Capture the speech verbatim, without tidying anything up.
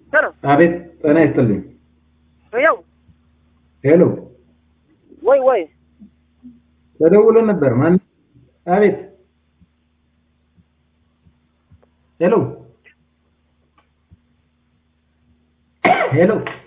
ሄሎ አቤት ጤና ይስጥልኝ። ያው ሄሎ ወይ ወይ ተደውሎ ነበር ማን? አቤት ሄሎ ሄሎ